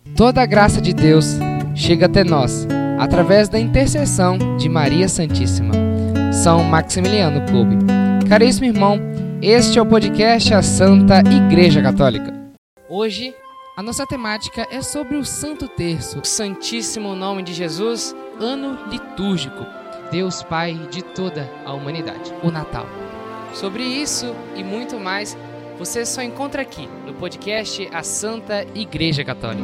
Toda a graça de Deus chega até nós, através da intercessão de Maria Santíssima. São Maximiliano Kolbe. Caríssimo irmão, este é o podcast A Santa Igreja Católica. Hoje, a nossa temática é sobre o Santo Terço, o Santíssimo Nome de Jesus, ano litúrgico, Deus Pai de toda a humanidade, o Natal. Sobre isso e muito mais, você só encontra aqui no podcast A Santa Igreja Católica.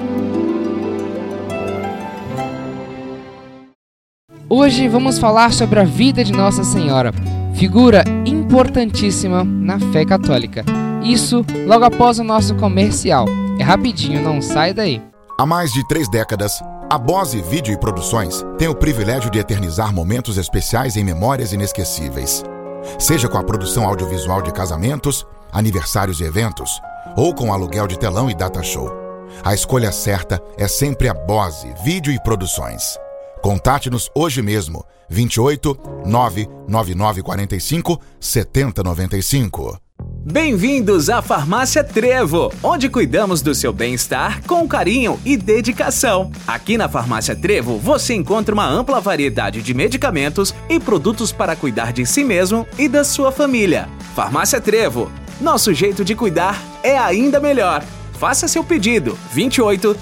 Hoje vamos falar sobre a vida de Nossa Senhora, figura importantíssima na fé católica. Isso logo após o nosso comercial. É rapidinho, não sai daí. Há mais de 3 décadas, a Bose Vídeo e Produções tem o privilégio de eternizar momentos especiais em memórias inesquecíveis. Seja com a produção audiovisual de casamentos, aniversários e eventos, ou com aluguel de telão e data show. A escolha certa é sempre a Bose Vídeo e Produções. Contate-nos hoje mesmo, 28 99945 7095. Bem-vindos à Farmácia Trevo, onde cuidamos do seu bem-estar com carinho e dedicação. Aqui na Farmácia Trevo, você encontra uma ampla variedade de medicamentos e produtos para cuidar de si mesmo e da sua família. Farmácia Trevo, nosso jeito de cuidar é ainda melhor. Faça seu pedido, 28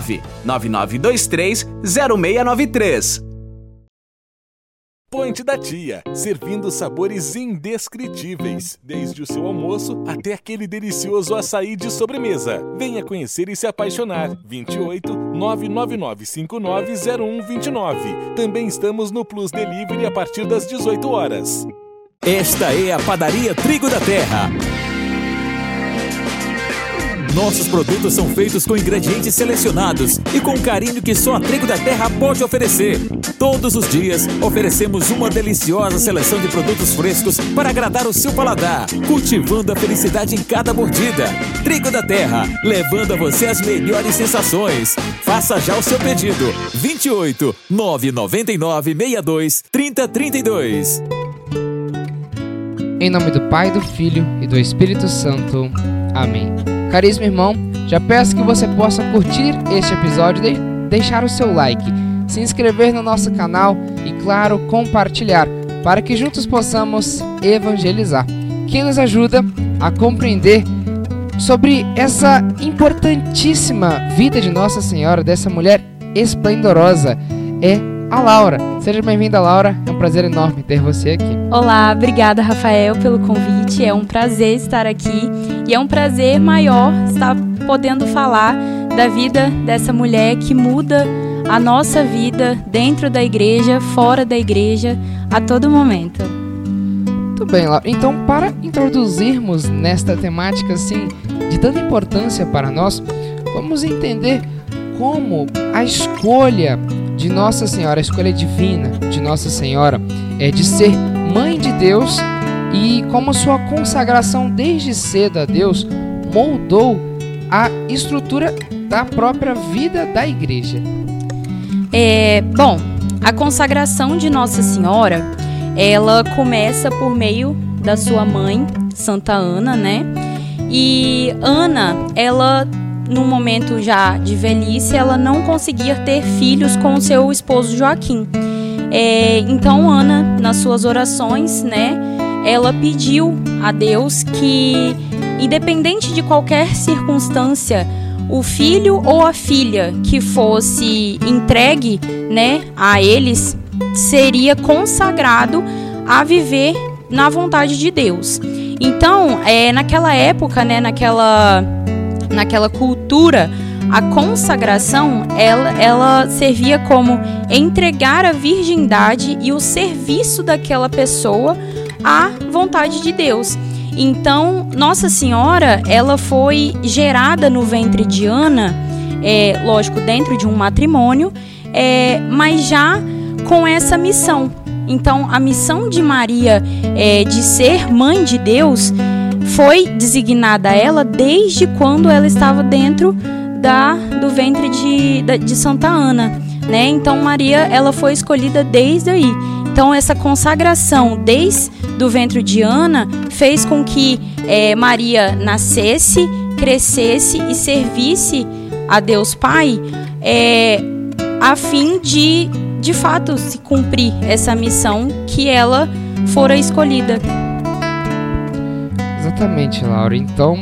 99923 0693. Point da Tia, servindo sabores indescritíveis, desde o seu almoço até aquele delicioso açaí de sobremesa. Venha conhecer e se apaixonar. 28 99959 0129. Também estamos no Plus Delivery a partir das 18 horas. Esta é a Padaria Trigo da Terra. Nossos produtos são feitos com ingredientes selecionados e com carinho que só a Trigo da Terra pode oferecer. Todos os dias oferecemos uma deliciosa seleção de produtos frescos para agradar o seu paladar, cultivando a felicidade em cada mordida. Trigo da Terra, levando a você as melhores sensações. Faça já o seu pedido. 28 999 62 3032. Em nome do Pai, do Filho e do Espírito Santo. Amém. Caríssimo irmão, já peço que você possa curtir este episódio e deixar o seu like, se inscrever no nosso canal e, claro, compartilhar, para que juntos possamos evangelizar. Quem nos ajuda a compreender sobre essa importantíssima vida de Nossa Senhora, dessa mulher esplendorosa, é a Laura. Seja bem-vinda, Laura. É um prazer enorme ter você aqui. Olá, obrigada, Rafael, pelo convite. É um prazer estar aqui e é um prazer maior estar podendo falar da vida dessa mulher que muda a nossa vida dentro da igreja, fora da igreja, a todo momento. Muito bem, Laura. Então, para introduzirmos nesta temática assim de tanta importância para nós, vamos entender como a escolha de Nossa Senhora, a escolha divina de Nossa Senhora é de ser mãe de Deus e como sua consagração desde cedo a Deus moldou a estrutura da própria vida da igreja. A consagração de Nossa Senhora, ela começa por meio da sua mãe, Santa Ana, né? E Ana, ela, num momento já de velhice, ela não conseguia ter filhos com o seu esposo Joaquim. Então Ana, nas suas orações, né, ela pediu a Deus que, independente de qualquer circunstância, o filho ou a filha que fosse entregue, né, a eles, seria consagrado a viver na vontade de Deus. Então, naquela época, né, naquela cultura, a consagração, ela servia como entregar a virgindade e o serviço daquela pessoa à vontade de Deus. Então, Nossa Senhora, ela foi gerada no ventre de Ana, lógico, dentro de um matrimônio, mas já com essa missão. Então, a missão de Maria de ser mãe de Deus foi designada a ela desde quando ela estava dentro do ventre de Santa Ana, né? Então Maria, ela foi escolhida desde aí. Então essa consagração desde do ventre de Ana fez com que Maria nascesse, crescesse e servisse a Deus Pai, a fim de fato se cumprir essa missão que ela fora escolhida. Exatamente, Laura. Então,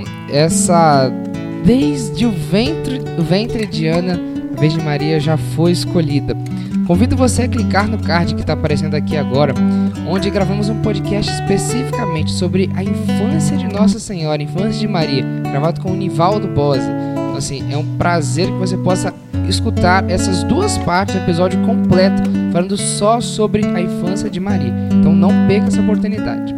desde o ventre de Ana, a Virgem Maria já foi escolhida. Convido você a clicar no card que está aparecendo aqui agora, onde gravamos um podcast especificamente sobre a infância de Nossa Senhora, a infância de Maria, gravado com o Nivaldo Bose. Então, assim, é um prazer que você possa escutar essas duas partes do episódio completo, falando só sobre a infância de Maria. Então não perca essa oportunidade.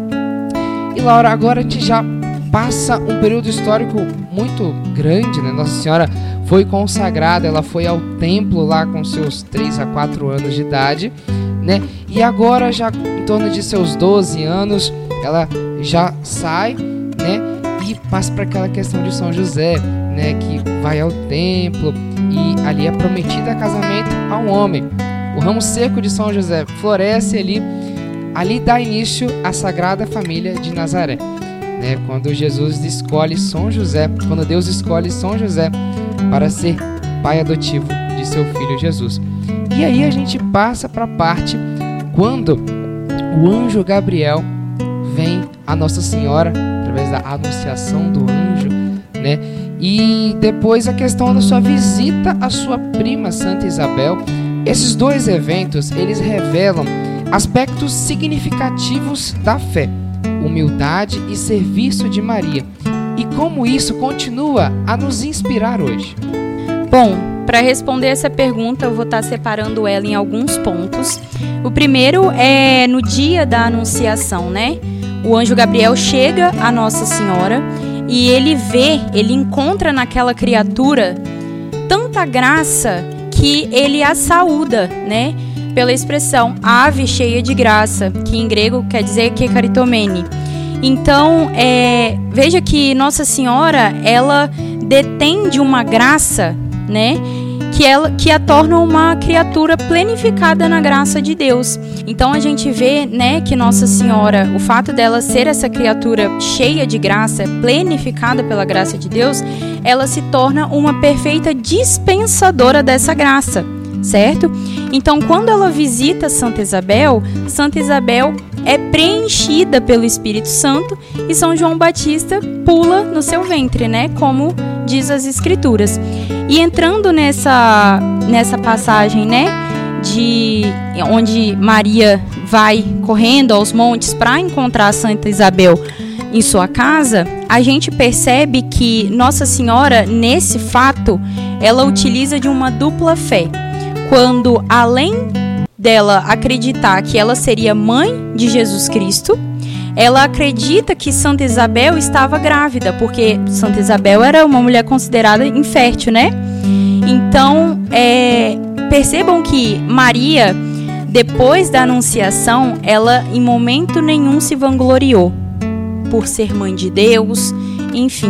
E Laura, agora a gente já passa um período histórico muito grande, né? Nossa Senhora foi consagrada, ela foi ao templo lá com seus 3 a 4 anos de idade, né? E agora, já em torno de seus 12 anos, ela já sai, né? E passa para aquela questão de São José, né? Que vai ao templo e ali é prometida a casamento a um homem. O ramo seco de São José floresce ali dá início à Sagrada Família de Nazaré, né? Quando Jesus escolhe São José, quando Deus escolhe São José para ser pai adotivo de seu filho Jesus. E aí a gente passa para a parte quando o anjo Gabriel vem a Nossa Senhora através da anunciação do anjo, né? E depois a questão da sua visita à sua prima Santa Isabel. Esses dois eventos, eles revelam aspectos significativos da fé, humildade e serviço de Maria, e como isso continua a nos inspirar hoje. Bom, para responder essa pergunta, eu vou estar separando ela em alguns pontos. O primeiro é no dia da Anunciação, né? O anjo Gabriel chega a Nossa Senhora e ele encontra naquela criatura tanta graça que ele a saúda, né? Pela expressão ave cheia de graça, que em grego quer dizer kekaritomene. Então, veja que Nossa Senhora, ela detém de uma graça, né, que a torna uma criatura plenificada na graça de Deus. Então, a gente vê, né, que Nossa Senhora, o fato dela ser essa criatura cheia de graça, plenificada pela graça de Deus, ela se torna uma perfeita dispensadora dessa graça, certo? Então, quando ela visita Santa Isabel é preenchida pelo Espírito Santo e São João Batista pula no seu ventre, né? Como diz as Escrituras. E entrando nessa passagem, né? Onde Maria vai correndo aos montes para encontrar Santa Isabel em sua casa, a gente percebe que Nossa Senhora, nesse fato, ela utiliza de uma dupla fé. Quando, além dela acreditar que ela seria mãe de Jesus Cristo, ela acredita que Santa Isabel estava grávida, porque Santa Isabel era uma mulher considerada infértil, né? Então, percebam que Maria, depois da Anunciação, ela em momento nenhum se vangloriou por ser mãe de Deus, enfim.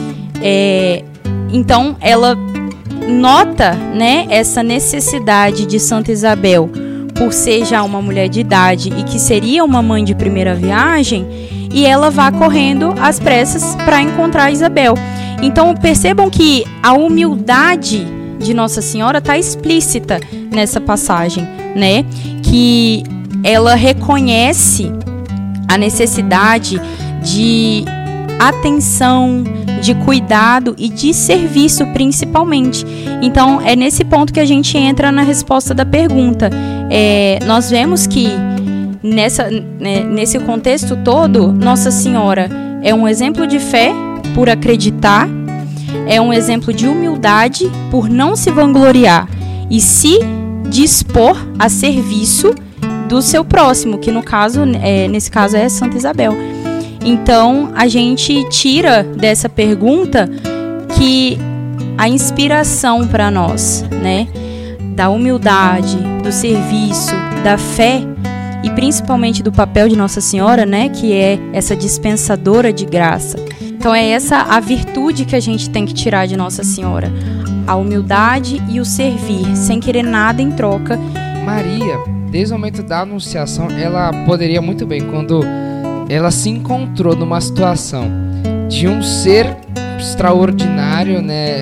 Então, ela nota, né, essa necessidade de Santa Isabel por ser já uma mulher de idade e que seria uma mãe de primeira viagem, e ela vai correndo às pressas para encontrar Isabel. Então percebam que a humildade de Nossa Senhora está explícita nessa passagem, né? Que ela reconhece a necessidade de atenção, de cuidado e de serviço principalmente. Então é nesse ponto que a gente entra na resposta da pergunta. Nós vemos que nesse contexto todo, Nossa Senhora é um exemplo de fé por acreditar, é um exemplo de humildade por não se vangloriar e se dispor a serviço do seu próximo, que nesse caso é Santa Isabel. Então, a gente tira dessa pergunta que a inspiração para nós, né, da humildade, do serviço, da fé e principalmente do papel de Nossa Senhora, né, que é essa dispensadora de graça. Então, é essa a virtude que a gente tem que tirar de Nossa Senhora, a humildade e o servir, sem querer nada em troca. Maria, desde o momento da Anunciação, ela poderia muito bem, quando ela se encontrou numa situação de um ser extraordinário, né,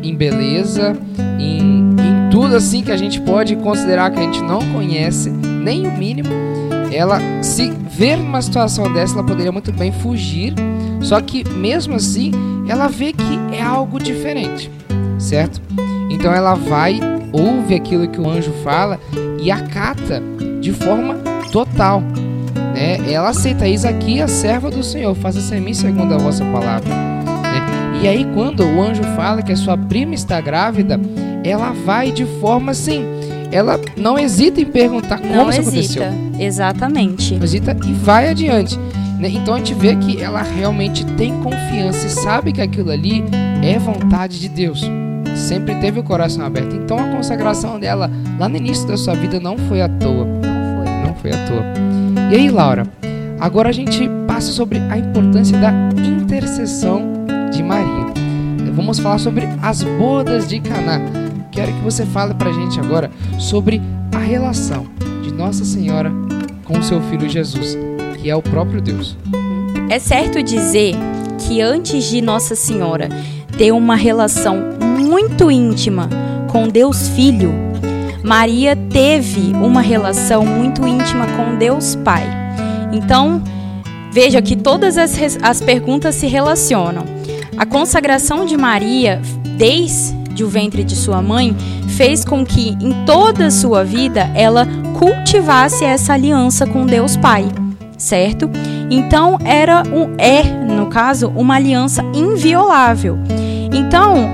em beleza, em tudo assim que a gente pode considerar que a gente não conhece, nem o mínimo. Ela, se ver numa situação dessa, ela poderia muito bem fugir, só que mesmo assim, ela vê que é algo diferente, certo? Então ela vai, ouve aquilo que o anjo fala e acata de forma total, né? Ela aceita: eis aqui a serva do Senhor, faça-se em mim segundo a vossa palavra, né? E aí quando o anjo fala que a sua prima está grávida, ela vai de forma assim, ela não hesita em perguntar como isso aconteceu. Exatamente. Não hesita e vai adiante, né? Então a gente vê que ela realmente tem confiança e sabe que aquilo ali é vontade de Deus. Sempre teve o coração aberto. Então a consagração dela lá no início da sua vida não foi à toa. Não foi à toa. E aí, Laura, agora a gente passa sobre a importância da intercessão de Maria. Vamos falar sobre as bodas de Caná. Quero que você fale pra gente agora sobre a relação de Nossa Senhora com o seu filho Jesus, que é o próprio Deus. É certo dizer que antes de Nossa Senhora ter uma relação muito íntima com Deus Filho, Maria teve uma relação muito íntima com Deus Pai. Então, veja que todas as perguntas se relacionam. A consagração de Maria, desde o ventre de sua mãe, fez com que em toda a sua vida ela cultivasse essa aliança com Deus Pai, certo? Então no caso, uma aliança inviolável. Então,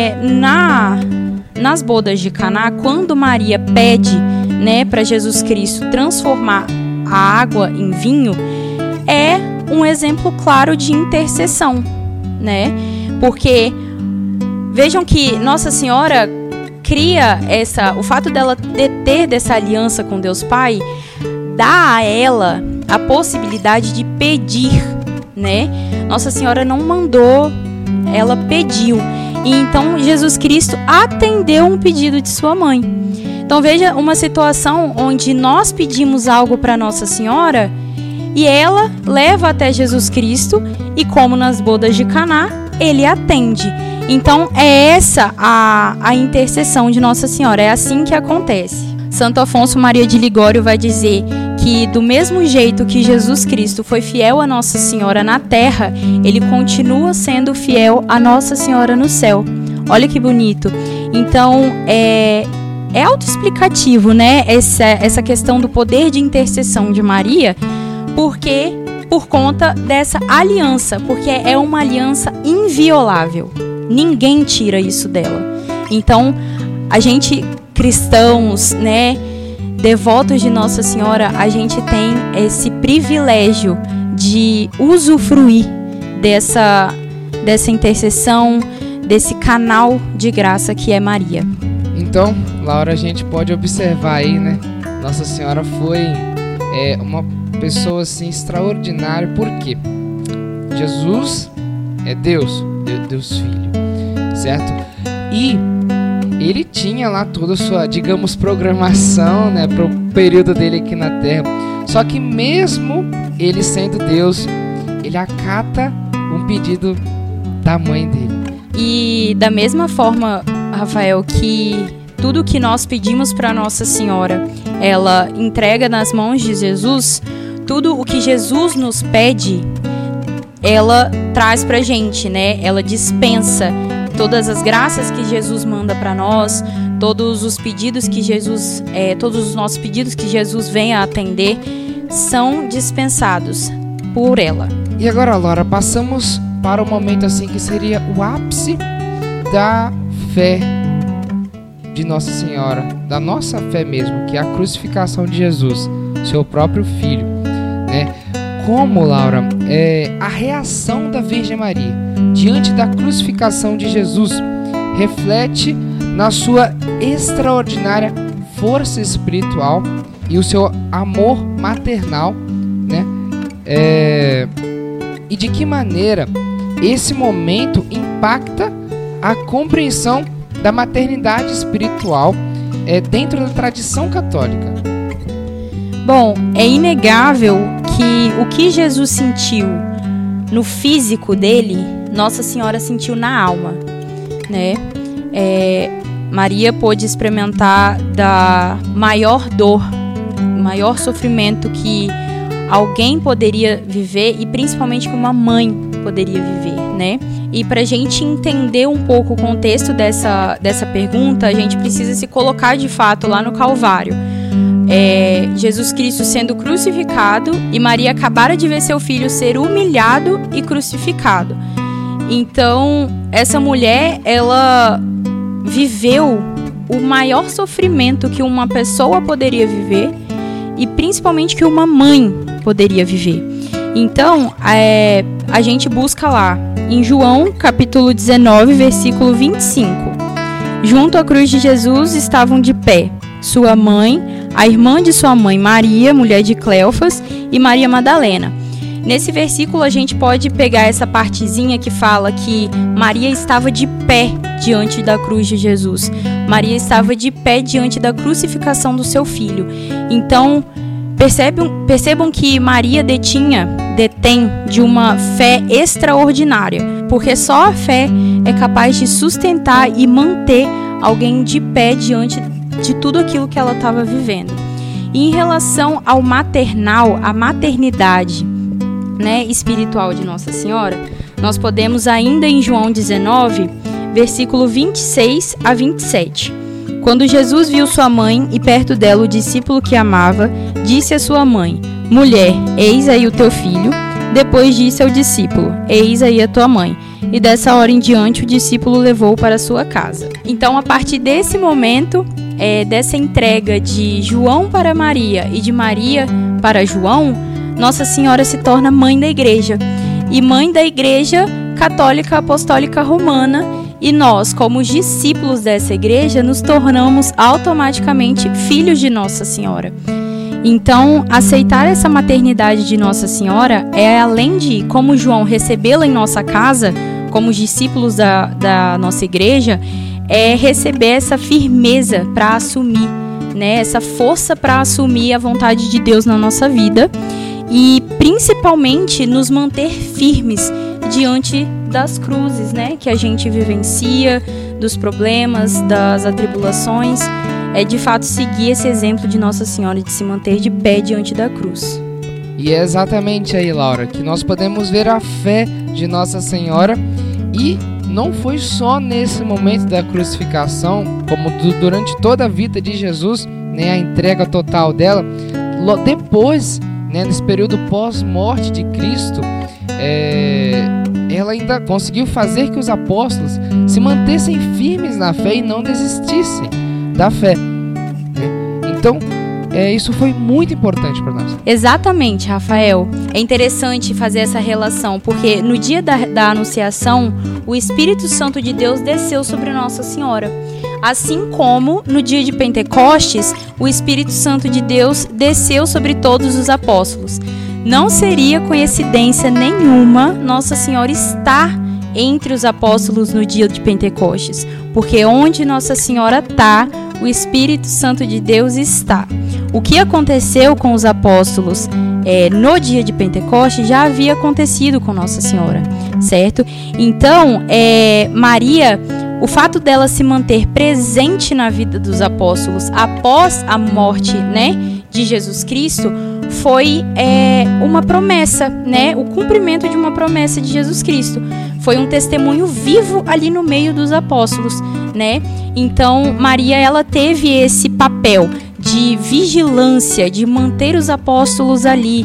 nas bodas de Caná, quando Maria pede, né, para Jesus Cristo transformar a água em vinho, é um exemplo claro de intercessão, né? Porque vejam que Nossa Senhora cria o fato dela ter dessa aliança com Deus Pai, dá a ela a possibilidade de pedir, né? Nossa Senhora não mandou, ela pediu. E então Jesus Cristo atendeu um pedido de sua mãe. Então veja uma situação onde nós pedimos algo para Nossa Senhora e ela leva até Jesus Cristo, e como nas bodas de Caná, ele atende. Então é essa a intercessão de Nossa Senhora, é assim que acontece. Santo Afonso Maria de Ligório vai dizer que do mesmo jeito que Jesus Cristo foi fiel a Nossa Senhora na terra, ele continua sendo fiel a Nossa Senhora no céu. Olha que bonito. Então é autoexplicativo, né? Essa questão do poder de intercessão de Maria, porque por conta dessa aliança, porque é uma aliança inviolável. Ninguém tira isso dela. Então, a gente, cristãos, né, devotos de Nossa Senhora, a gente tem esse privilégio de usufruir dessa intercessão, desse canal de graça que é Maria. Então, Laura, a gente pode observar aí, né? Nossa Senhora foi uma pessoa assim extraordinária, porque Jesus é Deus Filho, certo? E ele tinha lá toda a sua, digamos, programação, né, para o período dele aqui na Terra. Só que mesmo ele sendo Deus, ele acata um pedido da mãe dele. E da mesma forma, Rafael, que tudo que nós pedimos para Nossa Senhora, ela entrega nas mãos de Jesus. Tudo o que Jesus nos pede, ela traz pra gente, né? Ela dispensa todas as graças que Jesus manda para nós, todos os pedidos que Jesus, todos os nossos pedidos que Jesus vem a atender, são dispensados por ela. E agora, Laura, passamos para o momento assim que seria o ápice da fé de Nossa Senhora, da nossa fé mesmo, que é a crucificação de Jesus, seu próprio Filho, né? Como, Laura, a reação da Virgem Maria diante da crucificação de Jesus reflete na sua extraordinária força espiritual e o seu amor maternal, né? E de que maneira esse momento impacta a compreensão da maternidade espiritual dentro da tradição católica? Bom, é inegável que o que Jesus sentiu no físico dele, Nossa Senhora sentiu na alma, né? Maria pôde experimentar da maior dor, maior sofrimento que alguém poderia viver e principalmente que uma mãe poderia viver, né? E para a gente entender um pouco o contexto dessa pergunta, a gente precisa se colocar de fato lá no Calvário. Jesus Cristo sendo crucificado e Maria acabara de ver seu filho ser humilhado e crucificado. Então, essa mulher, ela viveu o maior sofrimento que uma pessoa poderia viver e principalmente que uma mãe poderia viver. Então, a gente busca lá em João, capítulo 19, versículo 25. Junto à cruz de Jesus estavam de pé sua mãe, a irmã de sua mãe Maria, mulher de Cleofas, e Maria Madalena. Nesse versículo a gente pode pegar essa partezinha que fala que Maria estava de pé diante da cruz de Jesus. Maria estava de pé diante da crucificação do seu filho. Então, percebam que Maria detém de uma fé extraordinária, porque só a fé é capaz de sustentar e manter alguém de pé diante de tudo aquilo que ela estava vivendo. E em relação ao maternal, a maternidade, né, espiritual de Nossa Senhora, nós podemos ainda em João 19, versículo 26 a 27. Quando Jesus viu sua mãe e perto dela o discípulo que amava, disse à sua mãe: Mulher, eis aí o teu filho. Depois disse ao discípulo: Eis aí a tua mãe. E dessa hora em diante o discípulo levou para sua casa. Então, a partir desse momento, dessa entrega de João para Maria e de Maria para João, Nossa Senhora se torna mãe da igreja. E mãe da igreja católica apostólica romana. E nós, como os discípulos dessa igreja, nos tornamos automaticamente filhos de Nossa Senhora. Então, aceitar essa maternidade de Nossa Senhora é, além de, como João, recebê-la em nossa casa, como os discípulos da nossa igreja, é receber essa firmeza para assumir, né? Essa força para assumir a vontade de Deus na nossa vida e, principalmente, nos manter firmes diante das cruzes, né? Que a gente vivencia, dos problemas, das atribulações. É de fato seguir esse exemplo de Nossa Senhora de se manter de pé diante da cruz. E é exatamente aí, Laura, que nós podemos ver a fé de Nossa Senhora. E não foi só nesse momento da crucificação, como durante toda a vida de Jesus, né, a entrega total dela. Depois, né, nesse período pós-morte de Cristo, ela ainda conseguiu fazer que os apóstolos se mantessem firmes na fé e não desistissem da fé, né? Então, isso foi muito importante para nós. Exatamente, Rafael. É interessante fazer essa relação, porque no dia da Anunciação, o Espírito Santo de Deus desceu sobre Nossa Senhora. Assim como no dia de Pentecostes, o Espírito Santo de Deus desceu sobre todos os apóstolos. Não seria coincidência nenhuma Nossa Senhora estar entre os apóstolos no dia de Pentecostes, porque onde Nossa Senhora está, o Espírito Santo de Deus está. O que aconteceu com os apóstolos no dia de Pentecostes já havia acontecido com Nossa Senhora, certo? Então, Maria, o fato dela se manter presente na vida dos apóstolos após a morte, né, de Jesus Cristo, foi uma promessa, né? O cumprimento de uma promessa de Jesus Cristo. Foi um testemunho vivo ali no meio dos apóstolos, né? Então, Maria, ela teve esse papel de vigilância, de manter os apóstolos ali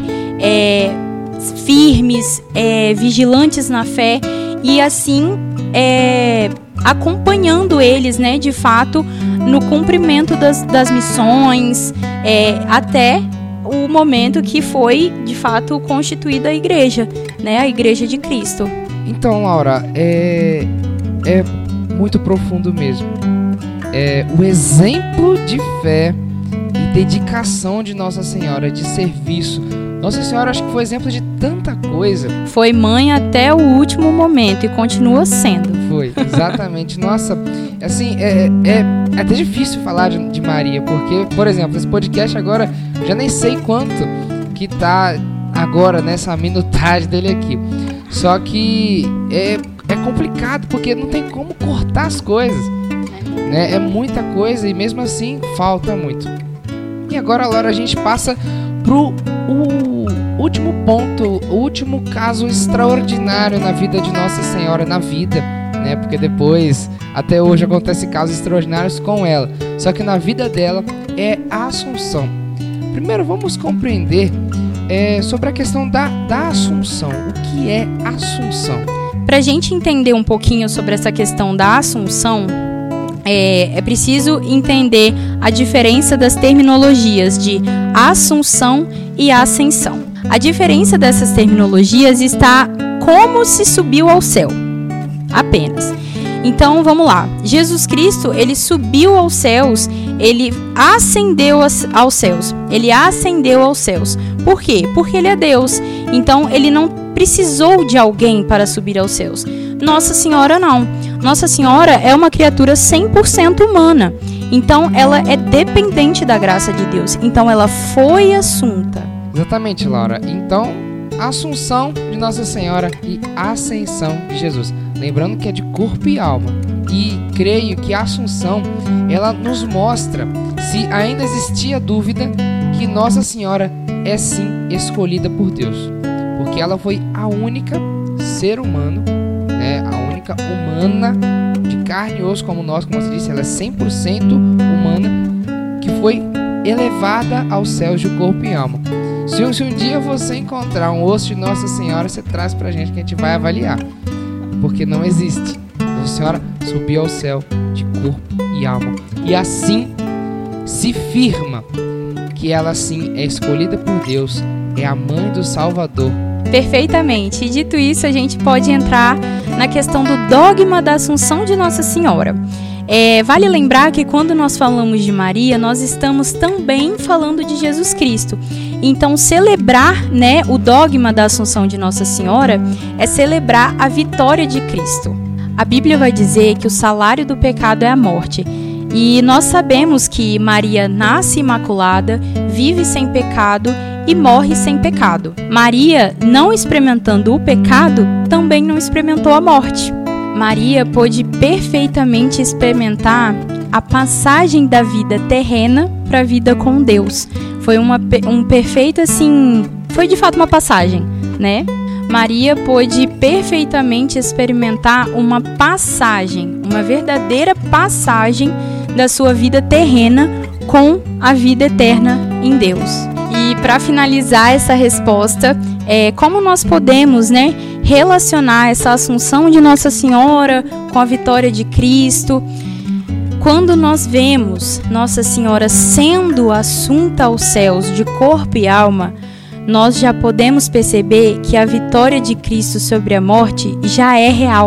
firmes, vigilantes na fé e assim acompanhando eles, né, de fato, no cumprimento das missões, até o momento que foi, de fato, constituída a igreja, né, a Igreja de Cristo. Então, Laura, é muito profundo mesmo. O exemplo de fé e dedicação de Nossa Senhora, de serviço. Nossa Senhora, acho que foi exemplo de tanta coisa. Foi mãe até o último momento e continua sendo. Foi, exatamente. Nossa, assim, é até difícil falar de Maria, porque, por exemplo, esse podcast agora, já nem sei quanto que tá agora nessa minutagem dele aqui. Só que é complicado, porque não tem como cortar as coisas. né? É muita coisa e mesmo assim falta muito. E agora, Laura, a gente passa pro último ponto, o último caso extraordinário na vida de Nossa Senhora, na vida, né? Porque depois, até hoje, acontecem casos extraordinários com ela. Só que na vida dela é a Assunção. Primeiro, vamos compreender sobre a questão da Assunção. O que é Assunção? Para a gente entender um pouquinho sobre essa questão da Assunção, é preciso entender a diferença das terminologias de Assunção e Ascensão. A diferença dessas terminologias está como se subiu ao céu, apenas. Então, vamos lá. Jesus Cristo, ele subiu aos céus, ele ascendeu aos céus. Ele ascendeu aos céus. Por quê? Porque ele é Deus. Então, ele não precisou de alguém para subir aos céus. Nossa Senhora não. Nossa Senhora é uma criatura 100% humana. Então, ela é dependente da graça de Deus. Então, ela foi assunta. Exatamente, Laura. Então, Assunção de Nossa Senhora e Ascensão de Jesus. Lembrando que é de corpo e alma. E creio que a Assunção, ela nos mostra, se ainda existia dúvida, que Nossa Senhora é sim escolhida por Deus. Porque ela foi a única ser humano, né, a única humana de carne e osso como nós, como você disse, ela é 100% humana, que foi elevada aos céus de corpo e alma. Se um dia você encontrar um osso de Nossa Senhora, você traz pra gente que a gente vai avaliar. Porque não existe. Nossa Senhora subiu ao céu de corpo e alma. E assim se firma que ela sim é escolhida por Deus, é a mãe do Salvador. Perfeitamente. E dito isso, a gente pode entrar na questão do dogma da Assunção de Nossa Senhora. Vale lembrar que quando nós falamos de Maria, nós estamos também falando de Jesus Cristo. Então, celebrar, né, o dogma da Assunção de Nossa Senhora é celebrar a vitória de Cristo. A Bíblia vai dizer que o salário do pecado é a morte. E nós sabemos que Maria nasce imaculada, vive sem pecado e morre sem pecado. Maria, não experimentando o pecado, também não experimentou a morte. Maria pôde perfeitamente experimentar a passagem da vida terrena para a vida com Deus. Foi um perfeito, assim, foi de fato uma passagem, né? Maria pôde perfeitamente experimentar uma passagem, uma verdadeira passagem da sua vida terrena com a vida eterna em Deus. E para finalizar essa resposta, como nós podemos, né, relacionar essa Assunção de Nossa Senhora com a vitória de Cristo? Quando nós vemos Nossa Senhora sendo assunta aos céus de corpo e alma, nós já podemos perceber que a vitória de Cristo sobre a morte já é real.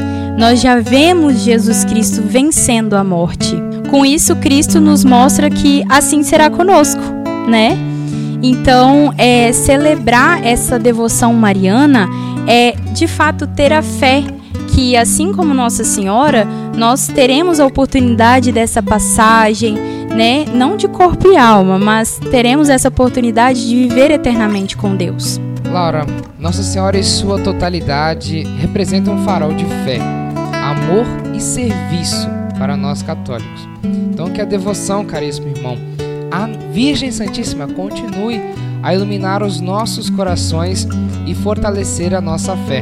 Nós já vemos Jesus Cristo vencendo a morte. Com isso, Cristo nos mostra que assim será conosco, né? Então, celebrar essa devoção mariana é, de fato, ter a fé que, assim como Nossa Senhora, nós teremos a oportunidade dessa passagem, né? Não de corpo e alma, mas teremos essa oportunidade de viver eternamente com Deus. Laura, Nossa Senhora em sua totalidade representa um farol de fé, amor e serviço para nós católicos. Então, que a devoção, caríssimo irmão, a Virgem Santíssima continue a iluminar os nossos corações e fortalecer a nossa fé,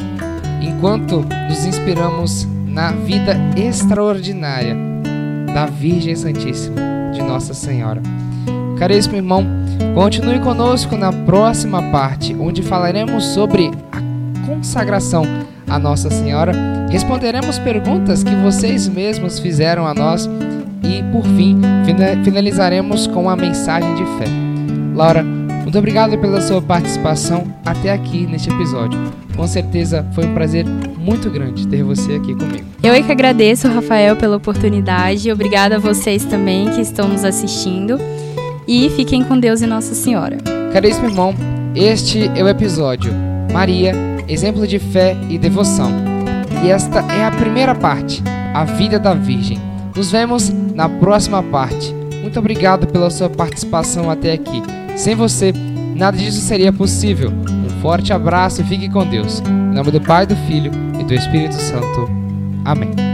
enquanto nos inspiramos na vida extraordinária da Virgem Santíssima de Nossa Senhora. Caríssimo irmão, continue conosco na próxima parte, onde falaremos sobre a consagração a Nossa Senhora, responderemos perguntas que vocês mesmos fizeram a nós e, por fim, finalizaremos com a mensagem de fé. Laura, muito obrigado pela sua participação até aqui neste episódio. Com certeza foi um prazer muito grande ter você aqui comigo. Eu é que agradeço, Rafael, pela oportunidade. Obrigada a vocês também que estão nos assistindo. E fiquem com Deus e Nossa Senhora. Caríssimo irmão, este é o episódio Maria, exemplo de fé e devoção. E esta é a primeira parte, a vida da Virgem. Nos vemos na próxima parte. Muito obrigado pela sua participação até aqui. Sem você, nada disso seria possível. Um forte abraço e fique com Deus. Em nome do Pai, do Filho e do Espírito Santo. Amém.